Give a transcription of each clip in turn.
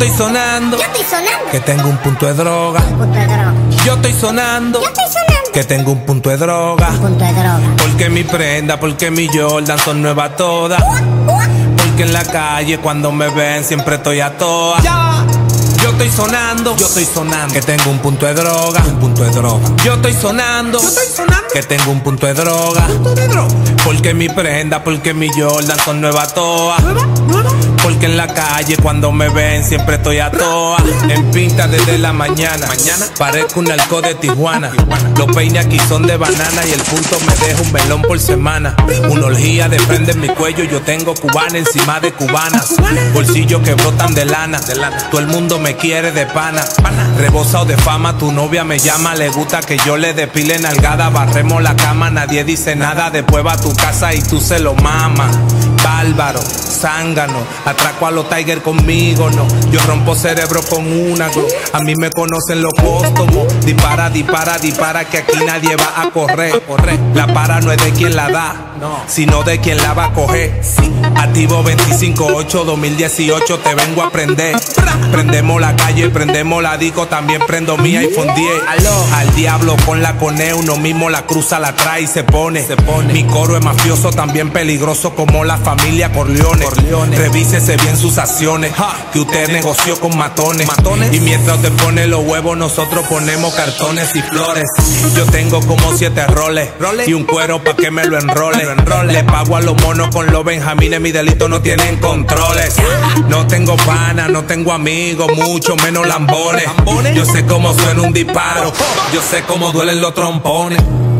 estoy sonando, que tengo un punto de droga. Yo estoy sonando, que tengo un punto de droga. Porque mi prenda, porque mi Jordan son nuevas todas. Porque en la calle cuando me ven siempre estoy a toa. Yo estoy sonando, que tengo un punto de droga. Yo estoy sonando, que tengo un punto de droga. Porque mi prenda, porque mi Jordan son nuevas todas. Porque en la calle cuando me ven siempre estoy a toa. En pinta desde la mañana, parezco un narco de Tijuana. Los peines aquí son de banana y el punto me deja un melón por semana. Una orgía de prenda en mi cuello, yo tengo cubana encima de cubanas. Bolsillos que brotan de lana, todo el mundo me quiere de pana. Rebosado de fama, tu novia me llama, le gusta que yo le depile nalgada. Barremos la cama, nadie dice nada, después va a tu casa y tú se lo mamas. Bárbaro, zángano, atraco a los Tiger conmigo, no. Yo rompo cerebro con una glow. A mí me conocen los cóstomos. Dispara, dispara, dispara, que aquí nadie va a correr. La para no es de quien la da, sino de quien la va a coger. Activo 25-8, 2018, te vengo a prender. Prendemos la calle, prendemos la disco, también prendo mi iPhone 10. Al diablo con la coneo, uno mismo la cruza, la trae y se pone. Mi coro es mafioso, también peligroso como la familia Corleone. Revísese bien sus acciones, que usted negoció con matones. Y mientras usted pone los huevos, nosotros ponemos cartones y flores. Yo tengo como 7 roles y un cuero pa' que me lo enrole. Le pago a los monos con los benjamines, mis delitos no tienen controles. No tengo pana, no tengo amigos, mucho menos lambones. Yo sé cómo suena un disparo, yo sé cómo duelen los trompones.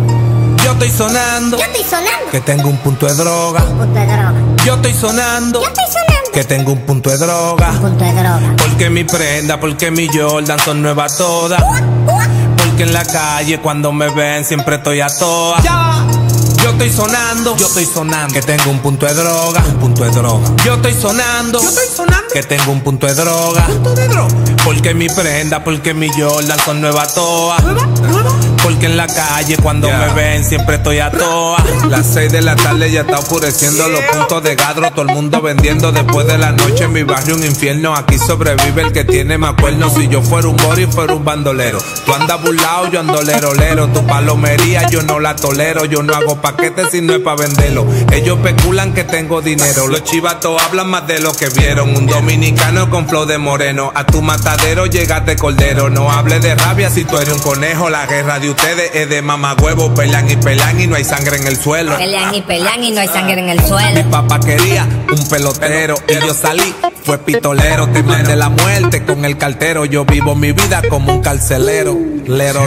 Yo estoy sonando, que tengo un punto de droga. Yo estoy sonando, que tengo un punto de droga. Porque mi prenda, porque mi Jordan son nuevas todas. Porque en la calle cuando me ven siempre estoy a toa. Yo estoy sonando, que tengo un punto de droga. Yo estoy sonando, que tengo un punto de droga. Porque mi prenda, porque mi Jordan son nuevas todas. Porque en la calle cuando me ven siempre estoy a toa. Las 6 de la tarde ya está oscureciendo, los puntos de Gadro, todo el mundo vendiendo. Después de la noche en mi barrio un infierno, aquí sobrevive el que tiene más cuernos. Si yo fuera un bori, fuera un bandolero. Tú andas burlao, yo ando lerolero. Tu palomería yo no la tolero. Yo no hago paquetes si no es pa' venderlo. Ellos especulan que tengo dinero. Los chivatos hablan más de lo que vieron. Un dominicano con flow de moreno. A tu matadero llegaste cordero. No hables de rabia si tú eres un conejo. La guerra de ustedes es de mamagüevo. Pelean y no hay sangre en el suelo. Pelean y no hay sangre en el suelo. Mi papá quería un pelotero y yo salí, fue pistolero. Te mandé la muerte con el cartero. Yo vivo mi vida como un carcelero. Lero.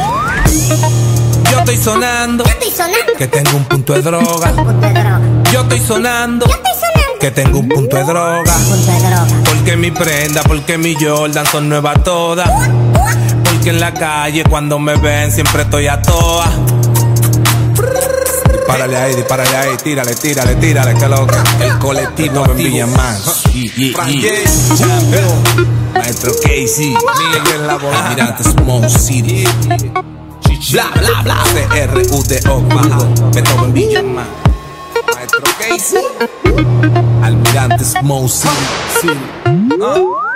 Yo estoy sonando, que tengo un punto de droga. Yo estoy sonando, que tengo un punto de droga. Porque mi prenda, porque mi Jordan son nuevas todas. Porque en la calle cuando me ven siempre estoy a toa. Dispárale ahí, tírale, que loco. El colectivo me envía más. Maestro Casey, Miguel la bola. Almirante Smoke City. Bla, bla, bla. CRUDO, bajo. Beethoven Villa más. Maestro Casey. Almirante Smoke City.